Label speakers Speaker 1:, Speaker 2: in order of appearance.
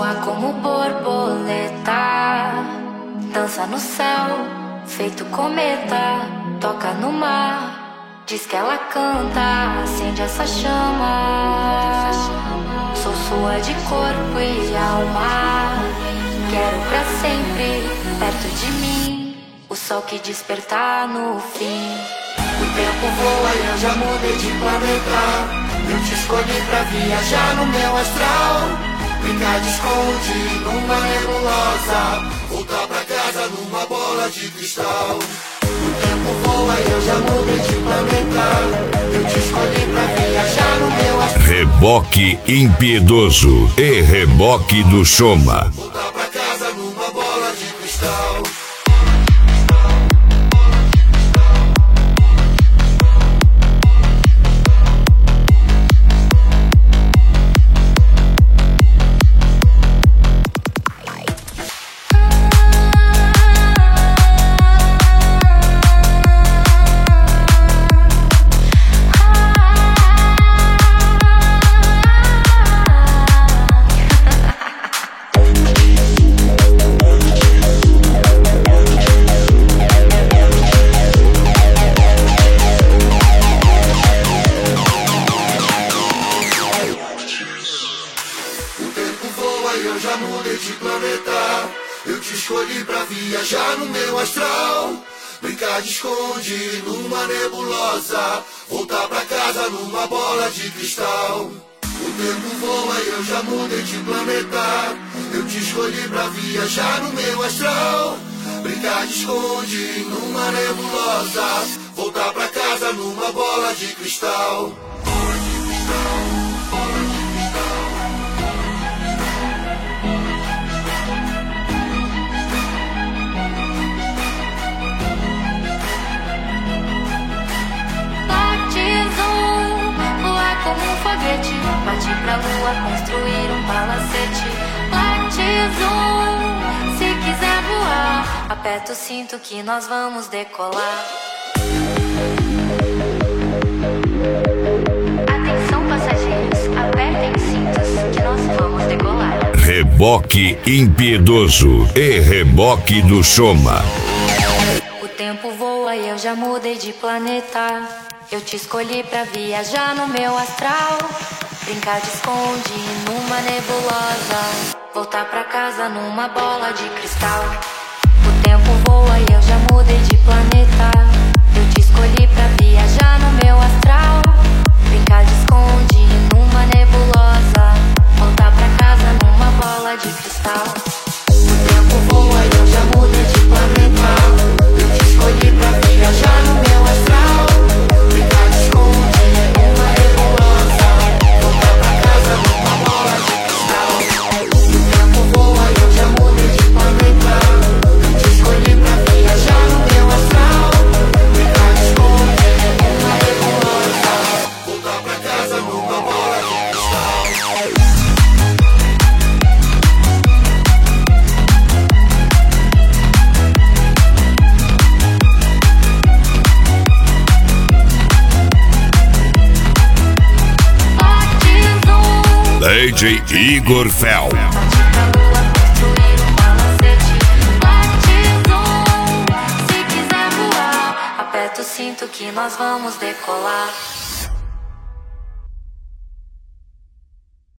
Speaker 1: voa como borboleta, dança no céu, feito cometa, toca no mar, diz que ela canta, acende essa chama. Sou sua de corpo e alma, quero pra sempre, perto de mim, o sol que despertar no fim.
Speaker 2: O tempo voa e eu já mudei de planeta. Eu te escolhi pra viajar no meu astral, brincar de esconde numa nebulosa, voltar pra casa numa bola de cristal. O tempo voa e eu já mudei de planeta. Eu te escolhi pra viajar no meu astral.
Speaker 3: Reboque impiedoso e reboque do Choma.
Speaker 2: Voltar pra casa numa bola de cristal. Eu já mudei de planeta. Eu te escolhi pra viajar no meu astral, brincar de esconde numa nebulosa, voltar pra casa numa bola de cristal. O tempo voa e eu já mudei de planeta. Eu te escolhi pra viajar no meu astral, brincar de esconde numa nebulosa, voltar pra casa numa bola de cristal.
Speaker 1: Como um foguete, parti pra lua, construir um palacete. Latizum, se quiser voar, aperta o cinto que nós vamos decolar. Atenção passageiros, apertem os cintos que nós vamos decolar.
Speaker 3: Reboque impiedoso e reboque do Choma.
Speaker 1: O tempo voa e eu já mudei de planeta. Eu te escolhi pra viajar no meu astral, brincar de esconde numa nebulosa, voltar pra casa numa bola de cristal. O tempo voa e eu já mudei de planeta. Eu te escolhi pra viajar no meu astral, brincar de esconde numa nebulosa, voltar pra casa numa bola de cristal.
Speaker 2: O tempo voa e eu já mudei de planeta. Eu te escolhi pra viajar no meu astral, brincar de esconde numa nebulosa, voltar pra casa numa bola de cristal. O tempo voa e eu já mudei de planeta. Eu te escolhi pra viajar no meu astral, brincar de esconde numa nebulosa, voltar pra casa numa bola de cristal.
Speaker 3: DJ Igor Fel.
Speaker 1: Aperta o cinto que nós vamos decolar.